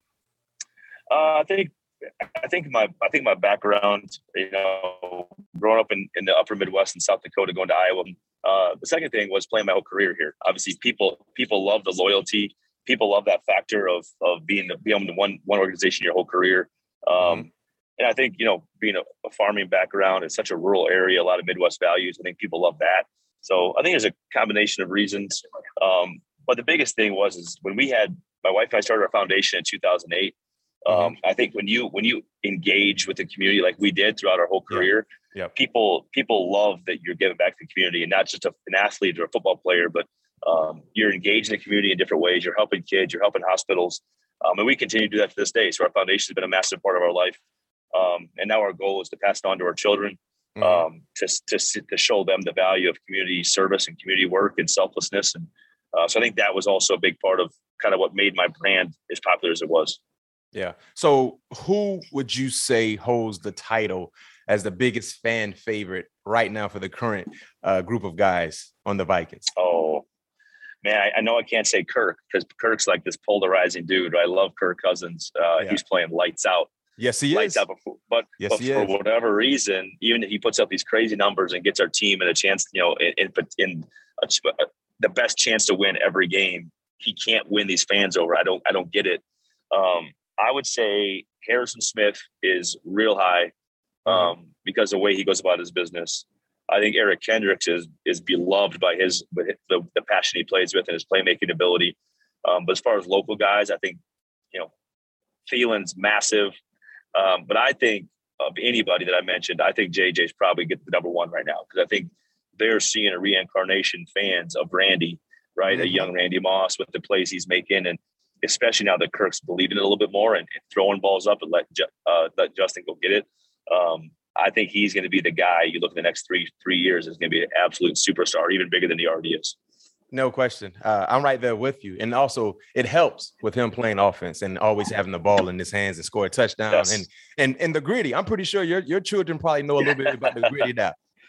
Uh, I think I think my I think my background, you know, growing up in, in the upper Midwest and South Dakota, going to Iowa. Uh, the second thing was playing my whole career here. Obviously, people people love the loyalty. People love that factor of of being being in one one organization your whole career. Um, mm-hmm. And I think, you know, being a, a farming background, it's such a rural area, a lot of Midwest values. I think people love that. So I think there's a combination of reasons. Um, but the biggest thing was is when we had my wife and I started our foundation in two thousand eight. Um, mm-hmm. I think when you when you engage with the community like we did throughout our whole career, yeah. Yeah. people people love that you're giving back to the community and not just a, an athlete or a football player, but um, you're engaged in the community in different ways. You're helping kids, you're helping hospitals. Um, and we continue to do that to this day. So our foundation has been a massive part of our life. Um, and now our goal is to pass it on to our children, um, mm-hmm. to, to, to show them the value of community service and community work and selflessness. And uh, so I think that was also a big part of kind of what made my brand as popular as it was. Yeah. So who would you say holds the title as the biggest fan favorite right now for the current uh, group of guys on the Vikings? Oh, man, I, I know I can't say Kirk because Kirk's like this polarizing dude. I love Kirk Cousins. Uh, yeah. He's playing lights out. Yes, he lights is. Out before, but yes, but he for is. whatever reason, even if he puts up these crazy numbers and gets our team in a chance, you know, in in, in a, a, the best chance to win every game, he can't win these fans over. I don't, I don't get it. Um, I would say Harrison Smith is real high um, mm-hmm. because of the way he goes about his business. I think Eric Kendricks is is beloved by his the, the passion he plays with and his playmaking ability. Um, but as far as local guys, I think you know Thielen's massive. Um, but I think of anybody that I mentioned, I think J J's probably get the number one right now because I think they're seeing a reincarnation fans of Randy, right? Mm-hmm. A young Randy Moss with the plays he's making, and especially now that Kirk's believing it a little bit more and, and throwing balls up and let uh, let Justin go get it. Um, I think he's going to be the guy you look at the next three three years is going to be an absolute superstar, even bigger than he already is. No question. Uh, I'm right there with you. And also it helps with him playing offense and always having the ball in his hands and score a touchdown. Yes. And and and the gritty. I'm pretty sure your your children probably know a little bit about the gritty now.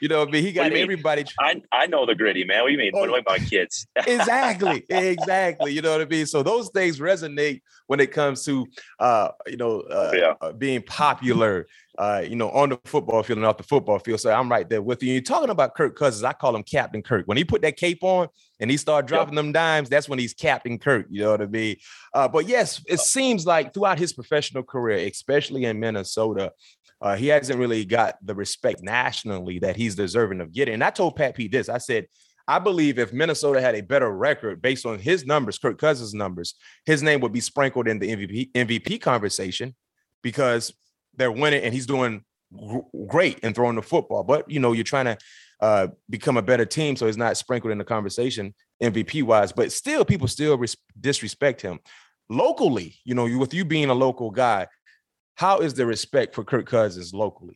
You know, I mean, he got everybody. I I know the gritty, man. What do you mean? Oh, what do I my kids? exactly, exactly. You know what I mean? So those things resonate when it comes to, uh, you know, uh, yeah. uh, being popular, uh, you know, on the football field and off the football field. So I'm right there with you. You're talking about Kirk Cousins. I call him Captain Kirk. When he put that cape on and he started dropping yep. them dimes, that's when he's Captain Kirk. You know what I mean? Uh, but yes, it seems like throughout his professional career, especially in Minnesota, uh, he hasn't really got the respect nationally that he's deserving of getting. And I told Pat Pete this. I said, I believe if Minnesota had a better record based on his numbers, Kirk Cousins' numbers, his name would be sprinkled in the M V P, M V P conversation because they're winning and he's doing great and throwing the football. But, you know, you're trying to uh, become a better team, so he's not sprinkled in the conversation M V P-wise. But still, people still res- disrespect him. Locally, you know, you, with you being a local guy, how is the respect for Kirk Cousins locally?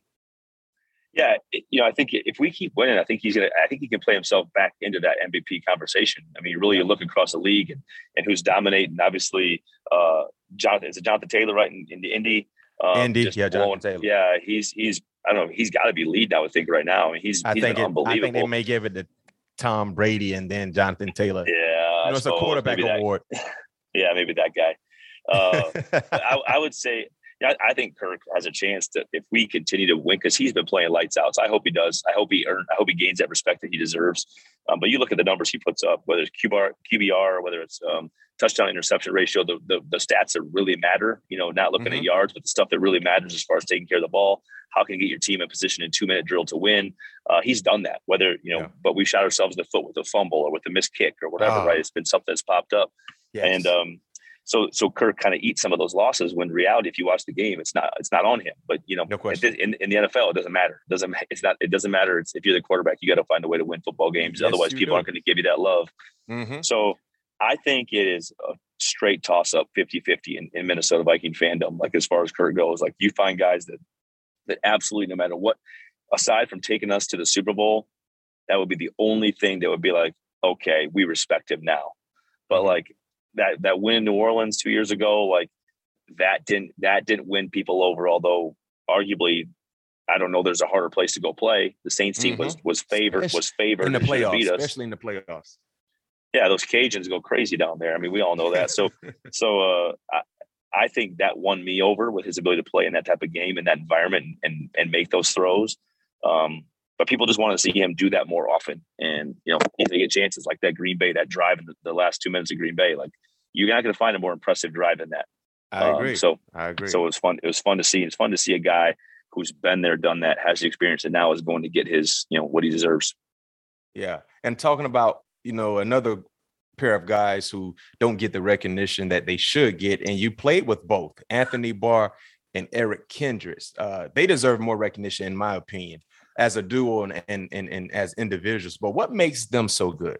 Yeah, you know, I think if we keep winning, I think he's gonna. I think he can play himself back into that M V P conversation. I mean, really, you look across the league and, and who's dominating. Obviously, uh, Jonathan is it Jonathan Taylor, right? In, in the Indy, um, Indy, yeah, Jonathan Taylor. Yeah, he's he's. I don't know. He's got to be lead now. I think right now. I mean, he's. I he's think been it, unbelievable. I think they may give it to Tom Brady and then Jonathan Taylor. Yeah, you know, it's a quarterback award. Yeah, maybe that guy. Uh, I, I would say. Yeah, I think Kirk has a chance to, if we continue to win, because he's been playing lights out. So I hope he does. I hope he earn. I hope he gains that respect that he deserves. Um, but you look at the numbers he puts up, whether it's Q B R, Q B R, or whether it's um, touchdown interception ratio, the, the the stats that really matter. You know, not looking mm-hmm. at yards, but the stuff that really matters as far as taking care of the ball. How can you get your team in position in two minute drill to win? Uh, he's done that. Whether you know, yeah. but we shot ourselves in the foot with a fumble or with a missed kick or whatever. Oh. Right? It's been something that's popped up, yes. and um. So, so Kirk kind of eats some of those losses. When in reality, if you watch the game, it's not, it's not on him. But you know, no question. In, in the N F L, it doesn't matter. It doesn't, it's not, it doesn't matter. It's if you're the quarterback, you got to find a way to win football games. Yes, Otherwise, people do. aren't going to give you that love. Mm-hmm. So, I think it is a straight toss up, fifty-fifty in, in Minnesota Viking fandom. Like as far as Kirk goes, like you find guys that that absolutely, no matter what, aside from taking us to the Super Bowl, that would be the only thing that would be like, okay, we respect him now. But like. That that win in New Orleans two years ago, like that didn't that didn't win people over. Although arguably, I don't know, there's a harder place to go play. The Saints team mm-hmm. was was favored was favored in the playoffs, especially in the playoffs. Yeah, those Cajuns go crazy down there. I mean, we all know that. So so uh, I, I think that won me over with his ability to play in that type of game in that environment and and make those throws. Um, But people just want to see him do that more often. And, you know, if they get chances like that Green Bay, that drive in the, the last two minutes of Green Bay, like you're not going to find a more impressive drive than that. I agree. Um, so I agree. So it was fun. It was fun to see. It's fun to see a guy who's been there, done that, has the experience, and now is going to get his, you know, what he deserves. Yeah. And talking about, you know, another pair of guys who don't get the recognition that they should get. And you played with both Anthony Barr and Eric Kendricks. Uh, they deserve more recognition, in my opinion, as a duo and, and, and, and as individuals. But what makes them so good?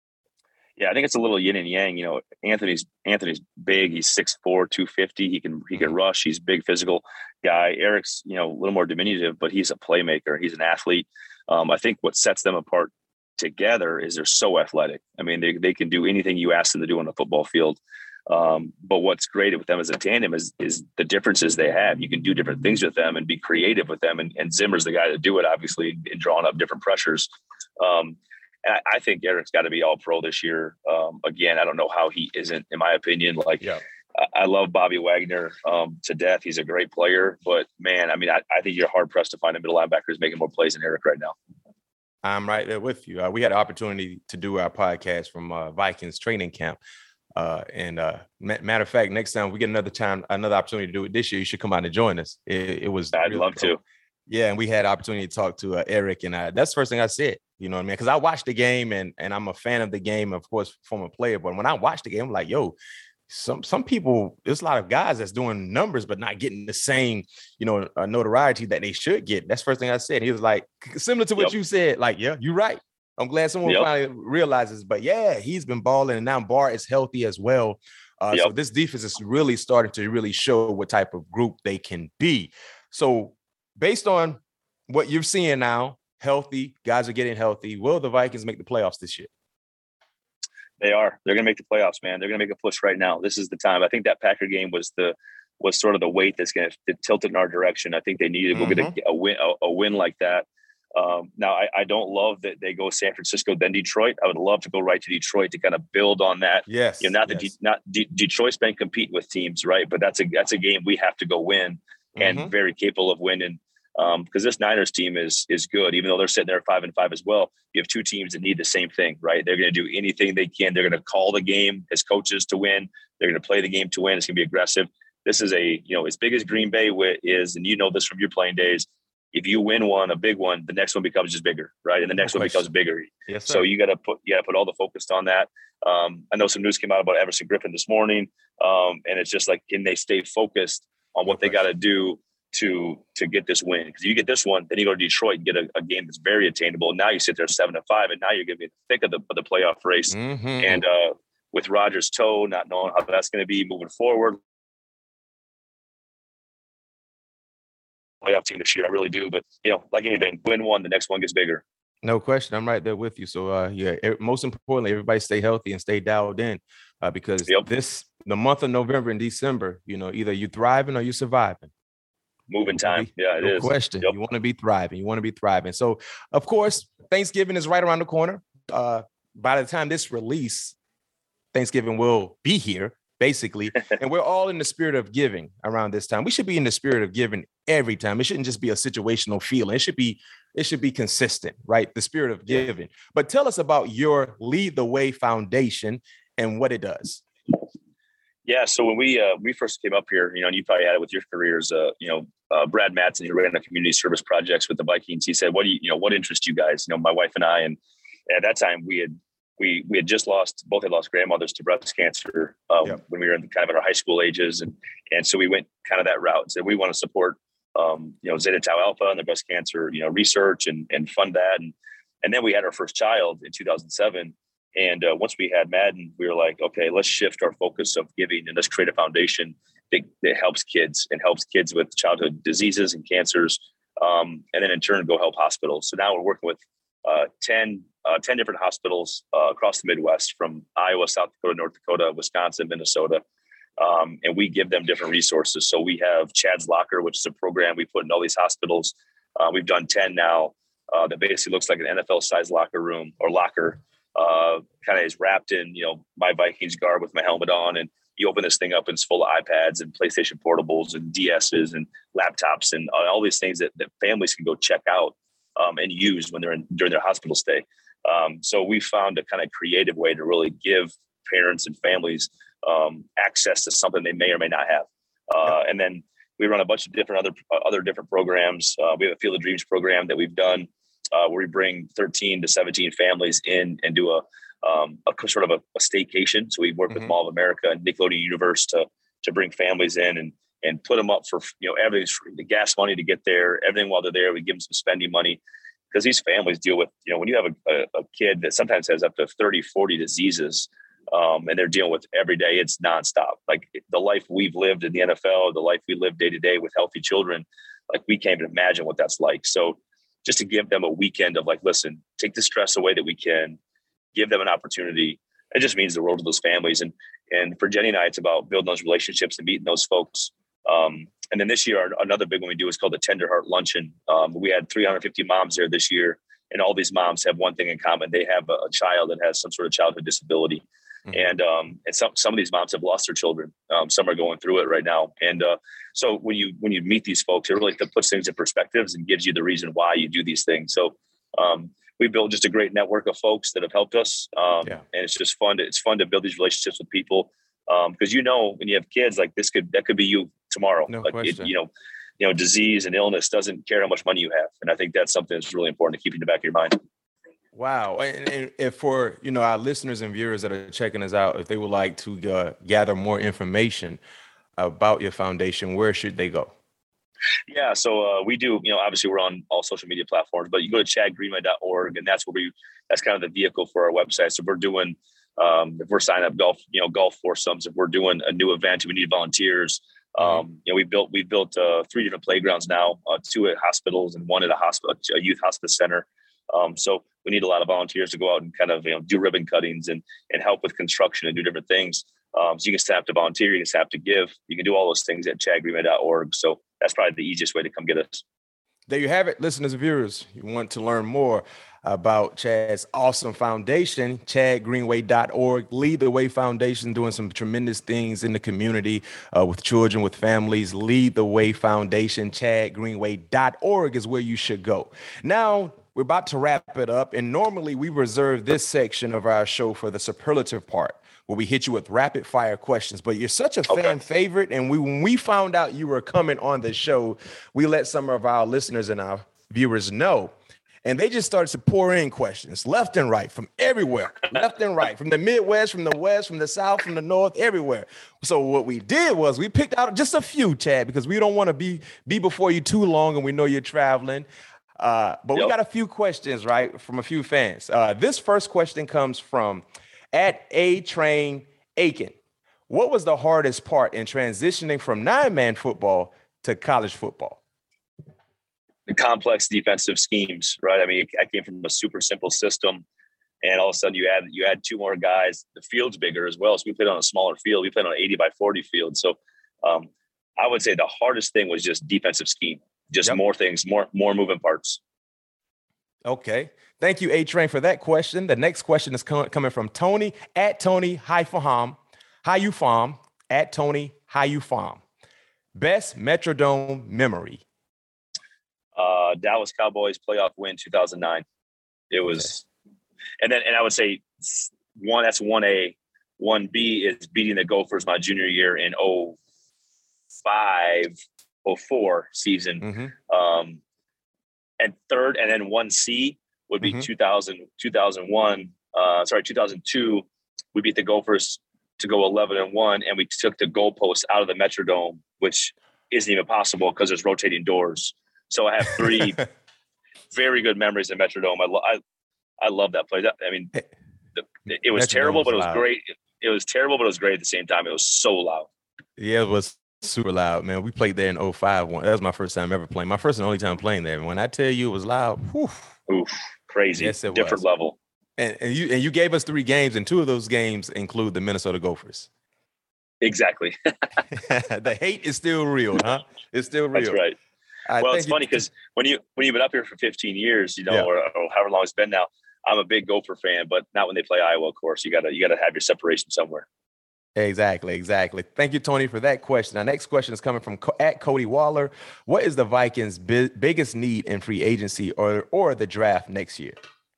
Yeah, I think it's a little yin and yang. You know, Anthony's Anthony's big. He's six four, two fifty. He can he can rush. He's a big physical guy. Eric's, you know, a little more diminutive, but he's a playmaker. He's an athlete. Um, I think what sets them apart together is they're so athletic. I mean, they they can do anything you ask them to do on the football field. Um, but what's great with them as a tandem is is the differences they have. You can do different things with them and be creative with them. And, and Zimmer's the guy to do it, obviously, in drawing up different pressures. Um, and I, I think Eric's got to be all pro this year. Um, again, I don't know how he isn't, in my opinion. Like, yeah. I, I love Bobby Wagner um, to death. He's a great player. But, man, I mean, I, I think you're hard-pressed to find a middle linebacker who's making more plays than Eric right now. I'm right there with you. Uh, we had an opportunity to do our podcast from uh, Vikings training camp. Uh, and uh, matter of fact, next time we get another time, another opportunity to do it this year, you should come out and join us. It, it was. I'd really love cool. to. Yeah, and we had opportunity to talk to uh, Eric, and I, that's the first thing I said. You know what I mean? Because I watched the game, and and I'm a fan of the game, of course, former player. But when I watched the game, I'm like, yo, some some people, there's a lot of guys that's doing numbers, but not getting the same, you know, uh, notoriety that they should get. That's the first thing I said. He was like, similar to what yep. you said. Like, yeah, you're right. I'm glad someone yep. finally realizes, but yeah, he's been balling, and now Barr is healthy as well. Uh, yep. So this defense is really starting to really show what type of group they can be. So based on what you're seeing now, healthy, guys are getting healthy, will the Vikings make the playoffs this year? They are. They're going to make the playoffs, man. They're going to make a push right now. This is the time. I think that Packer game was the was sort of the weight that's going to tilt it in our direction. I think they needed to go mm-hmm. get a, a win, a, a win like that. Um, now, I, I don't love that they go San Francisco, then Detroit. I would love to go right to Detroit to kind of build on that. Yes, you know, not that yes. De- not De- Detroit's been competing with teams, right? But that's a that's a game we have to go win, and Mhm. very capable of winning. Um, because this Niners team is is good, even though they're sitting there five and five as well. You have two teams that need the same thing, right? They're going to do anything they can. They're going to call the game as coaches to win. They're going to play the game to win. It's going to be aggressive. This is a, you know, as big as Green Bay is, and you know this from your playing days. If you win one, a big one, the next one becomes just bigger, right? And the next No one becomes question. bigger. Yes, sir. So you got to put, you got to put all the focus on that. Um, I know some news came out about Everson Griffin this morning, um, and it's just like, can they stay focused on what No they got to do to to get this win? Because you get this one, then you go to Detroit and get a, a game that's very attainable. Now you sit there seven to five, and now you're going to be in the thick of the, of the playoff race. Mhm. And uh, with Rodgers' toe, not knowing how that's going to be moving forward. Playoff team this year, I really do. But, you know, like anything, win one, the next one gets bigger. No question. I'm right there with you. So, uh, yeah, e- most importantly, everybody stay healthy and stay dialed in uh, because Yep. this, the month of November and December, you know, either you're thriving or you're surviving. Moving time. Yeah, it no is. question. Yep. You want to be thriving. You want to be thriving. So, of course, Thanksgiving is right around the corner. Uh, by the time this release, Thanksgiving will be here, basically. And we're all in the spirit of giving around this time. We should be in the spirit of giving every time. It shouldn't just be a situational feeling. It should be, it should be consistent, right? The spirit of giving. But tell us about your Lead the Way Foundation and what it does. Yeah. So when we uh, we first came up here, you know, and you probably had it with your careers, uh, you know, uh, Brad Matson, who ran the community service projects with the Vikings, he said, what do you, you know, what interests you guys? You know, my wife and I, and at that time we had, we, we had just lost, both had lost grandmothers to breast cancer um, Yep. when we were in kind of at our high school ages. And, and so we went kind of that route and said, we want to support, um, you know, Zeta Tau Alpha and the breast cancer, you know, research and, and fund that. And, and then we had our first child in two thousand seven. And uh, once we had Madden, we were like, okay, let's shift our focus of giving and let's create a foundation that, that helps kids and helps kids with childhood diseases and cancers. Um, and then in turn, go help hospitals. So now we're working with uh, ten, uh, ten different hospitals uh, across the Midwest, from Iowa, South Dakota, North Dakota, Wisconsin, Minnesota. Um, and we give them different resources. So we have Chad's Locker, which is a program we put in all these hospitals. Uh, we've done ten now uh, that basically looks like an N F L size locker room or locker. Uh, kind of is wrapped in, you know, my Vikings garb with my helmet on, and you open this thing up and it's full of iPads and PlayStation portables and D S's and laptops and all these things that, that families can go check out um, and use when they're in during their hospital stay. Um, so we found a kind of creative way to really give parents and families um, access to something they may or may not have. Uh, and then we run a bunch of different other other different programs. Uh, we have a Field of Dreams program that we've done. Uh, where we bring thirteen to seventeen families in and do a, um, a sort of a, a staycation. So we work Mm-hmm. with Mall of America and Nickelodeon Universe to to bring families in and and put them up for, you know, everything's free, the gas money to get there, everything while they're there. We give them some spending money because these families deal with, you know, when you have a, a, a kid that sometimes has up to thirty, forty diseases um, and they're dealing with every day, it's nonstop. Like the life we've lived in the N F L, the life we live day to day with healthy children, like we can't even imagine what that's like. So just to give them a weekend of like, listen, take the stress away that we can, give them an opportunity. It just means the world to those families. And and for Jenny and I, it's about building those relationships and meeting those folks. Um, and then this year, our, another big one we do is called the Tender Heart Luncheon. Um, we had three hundred fifty moms there this year, and all these moms have one thing in common. They have a, a child that has some sort of childhood disability. Mm-hmm. And um, and some some of these moms have lost their children. Um, some are going through it right now. And uh, so when you when you meet these folks, it really puts things in perspectives and gives you the reason why you do these things. So um, we built just a great network of folks that have helped us. Um, yeah. And it's just fun. To, it's fun to build these relationships with people because um, you know when you have kids, like this could that could be you tomorrow. No like question. It, you know, you know, disease and illness doesn't care how much money you have, and I think that's something that's really important to keep in the back of your mind. Wow. And, and, and for, you know, our listeners and viewers that are checking us out, if they would like to uh, gather more information about your foundation, where should they go? Yeah. So uh, we do, you know, obviously we're on all social media platforms, but you go to chad greenway dot org and that's where we, that's kind of the vehicle for our website. So we're doing, um, if we're signing up golf, you know, golf foursomes, if we're doing a new event, we need volunteers. Um, you know, we built, we built uh, three different playgrounds now, uh, two at hospitals and one at a hospital, a youth hospice center. Um, so we need a lot of volunteers to go out and kind of, you know, do ribbon cuttings and, and help with construction and do different things. Um, so you can sign up to volunteer, you can sign up to give, you can do all those things at chad greenway dot org. So that's probably the easiest way to come get us. There you have it, listeners and viewers. You want to learn more about Chad's awesome foundation, chad greenway dot org. Lead the Way Foundation, doing some tremendous things in the community uh, with children, with families. Lead the Way Foundation, chad greenway dot org is where you should go. Now, we're about to wrap it up, and normally we reserve this section of our show for the superlative part, where we hit you with rapid fire questions. But you're such a fan okay. favorite, and we when we found out you were coming on the show, we let some of our listeners and our viewers know. And they just started to pour in questions left and right from everywhere, left and right, from the Midwest, from the West, from the South, from the North, everywhere. So what we did was we picked out just a few, Chad, because we don't want to be, be before you too long, and we know you're traveling. Uh, but yep. we got a few questions, right, from a few fans. Uh, this first question comes from at A Train Aiken. What was the hardest part in transitioning from nine-man football to college football? The complex defensive schemes, right? I mean, I came from a super simple system, and all of a sudden you add you add two more guys. The field's bigger as well, so we played on a smaller field. We played on an eighty by forty field. So um, I would say the hardest thing was just defensive scheme, just yep. more things, more more moving parts. Okay. Thank you, A-Train, for that question. The next question is com- coming from Tony at Tony Haifaham, Hayufam, at Tony Hayufam. Best Metrodome memory. Uh, Dallas Cowboys playoff win two thousand nine. It was, okay. and then and I would say one that's one A, one B is beating the Gophers my junior year in oh five, oh four season. Mm-hmm. Um, and third, and then one C would be mm-hmm. two thousand, two thousand one. Uh, sorry, two thousand two. We beat the Gophers to go eleven and one, and we took the goalposts out of the Metrodome, which isn't even possible because there's rotating doors. So I have three very good memories in Metrodome. I, lo- I, I love that place. I mean, the, it was Metrodome's terrible, but it was loud. great. It was terrible, but it was great at the same time. It was so loud. Yeah, it was super loud, man. We played there in oh five. One. That was my first time ever playing. My first and only time playing there. When I tell you it was loud, whew. Oof, crazy. Yes, it Different was. level. And, and you and you gave us three games, and two of those games include the Minnesota Gophers. Exactly. The hate is still real, huh? It's still real. That's right. I well, it's funny because when you when you've been up here for fifteen years, you know, yeah. or, or however long it's been now, I'm a big Gopher fan, but not when they play Iowa. Of course, you gotta you gotta have your separation somewhere. Exactly, exactly. Thank you, Tony, for that question. Our next question is coming from at Cody Waller. What is the Vikings' bi- biggest need in free agency or or the draft next year?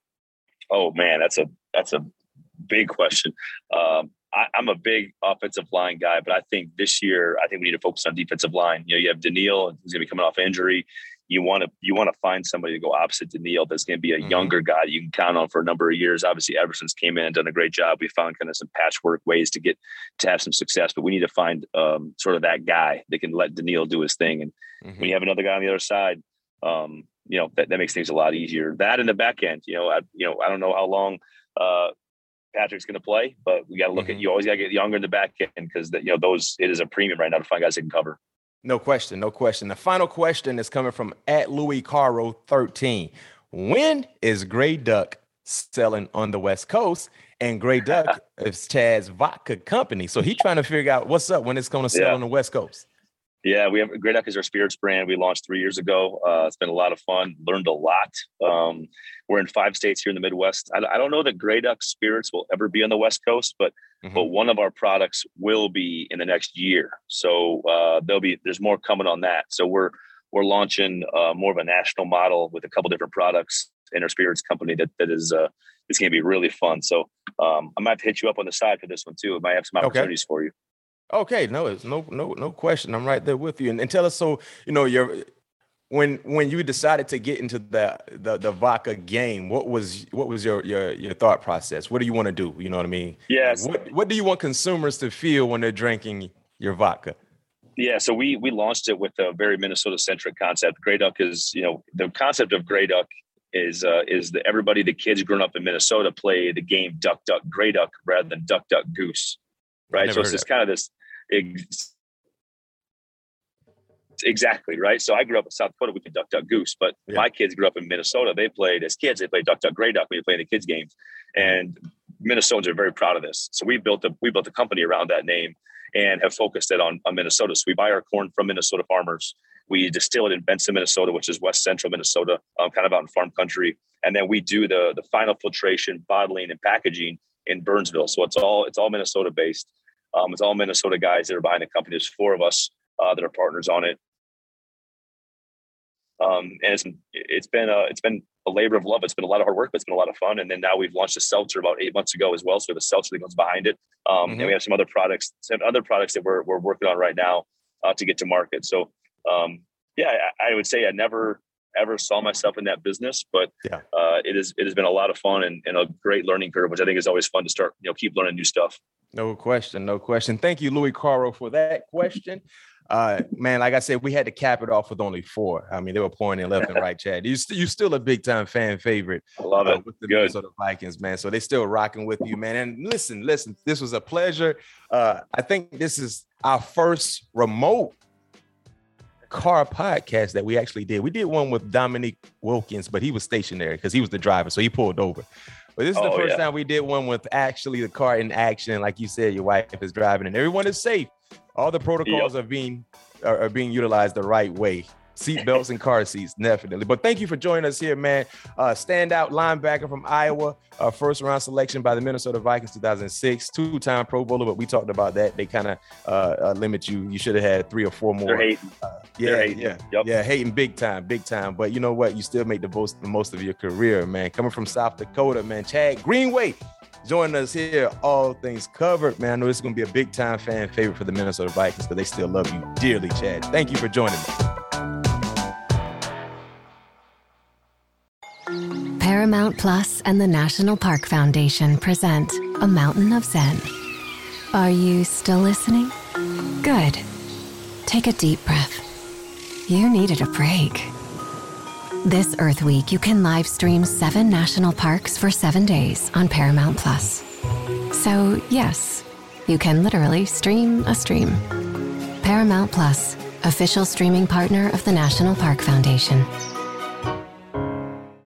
Oh man, that's a that's a big question. Um, I, I'm a big offensive line guy, but I think this year, I think we need to focus on defensive line. You know, you have Daniil, who's going to be coming off injury. You want to you want to find somebody to go opposite Daniil that's going to be a mm-hmm. younger guy that you can count on for a number of years. Obviously, Everson's came in and done a great job. We found kind of some patchwork ways to get to have some success, but we need to find um, sort of that guy that can let Daniil do his thing. And mm-hmm. when you have another guy on the other side, um, you know, that, that makes things a lot easier. That in the back end, you know, I, you know, I don't know how long uh, Patrick's going to play, but we got to look mm-hmm. at, you always got to get younger in the back end because, you know, those, it is a premium right now to find guys that can cover. No question, no question. The final question is coming from at Louis Caro thirteen. When is Grey Duck selling on the West Coast? And Grey Duck is Chad's vodka company. So he's trying to figure out what's up when it's going to sell yeah. on the West Coast. Yeah, we have Grey Duck is our spirits brand. We launched three years ago. Uh, it's been a lot of fun. Learned a lot. Um, we're in five states here in the Midwest. I, I don't know that Grey Duck spirits will ever be on the West Coast, but mm-hmm. but one of our products will be in the next year. So uh, there'll be there's more coming on that. So we're we're launching uh, more of a national model with a couple different products in our spirits company that that is uh, it's going to be really fun. So um, I might have to hit you up on the side for this one too. I might have some opportunities okay. for you. Okay, no, it's no, no, no question. I'm right there with you. And, and tell us, so you know, your when when you decided to get into the, the the vodka game, what was what was your your your thought process? What do you want to do? You know what I mean? Yes. What what do you want consumers to feel when they're drinking your vodka? Yeah, so we we launched it with a very Minnesota centric concept. Grey Duck is, you know, the concept of Grey Duck is uh, is that everybody, the kids growing up in Minnesota, play the game Duck Duck Grey Duck rather than Duck Duck Goose. Right. So it's just kind of this ex- exactly right. So I grew up in South Dakota, we could Duck Duck Goose, but yeah. my kids grew up in Minnesota. They played as kids, they played Duck Duck Grey Duck when you play the kids games. And Minnesotans are very proud of this. So we built a we built a company around that name. and have focused it on, on Minnesota. So we buy our corn from Minnesota farmers. We distill it in Benson, Minnesota, which is west central Minnesota, um, kind of out in farm country. And then we do the the final filtration, bottling, and packaging in Burnsville. So it's all it's all Minnesota based. Um, it's all Minnesota guys that are behind the company. There's four of us uh, that are partners on it. Um, and it's it's been a it's been a labor of love. It's been a lot of hard work, but it's been a lot of fun. And then now we've launched a seltzer about eight months ago as well. So we have a seltzer that goes behind it. Um, mm-hmm. And we have some other products, some other products that we're we're working on right now uh, to get to market. So um, yeah, I, I would say I never ever saw myself in that business, but yeah. uh, it is it has been a lot of fun and, and a great learning curve, which I think is always fun to start. You know, keep learning new stuff. No question, no question. Thank you, Louis Caro, for that question. Uh, man, like I said, we had to cap it off with only four. I mean, they were pouring in left and right, Chad. You st- you're still a big time fan favorite. I love it. Uh, with the Good. Minnesota Vikings, man. So they still rocking with you, man. And listen, listen, this was a pleasure. Uh, I think this is our first remote car podcast that we actually did. We did one with Dominique Wilkins, but he was stationary because he was the driver, so he pulled over. But this is oh, the first yeah. time we did one with actually the car in action. Like you said, your wife is driving and everyone is safe. All the protocols yep. are being are, are being utilized the right way. Seat belts and car seats, definitely. But thank you for joining us here, man. Uh, standout linebacker from Iowa, uh, first round selection by the Minnesota Vikings, two thousand six, two-time Pro Bowler. But we talked about that. They kind of uh, uh, limit you. You should have had three or four more. They're hating. Uh, yeah, They're hating. yeah, yep. yeah, hating big time, big time. But you know what? You still make the most, the most of your career, man. Coming from South Dakota, man. Chad Greenway joining us here, All Things Covered, man. I know this is going to be a big time fan favorite for the Minnesota Vikings because they still love you dearly, Chad. Thank you for joining me. Paramount Plus and the National Park Foundation present A Mountain of Zen. Are you still listening? Good. Take a deep breath. You needed a break. This Earth Week, you can live stream seven national parks for seven days on Paramount Plus. So, yes, you can literally stream a stream. Paramount Plus, official streaming partner of the National Park Foundation.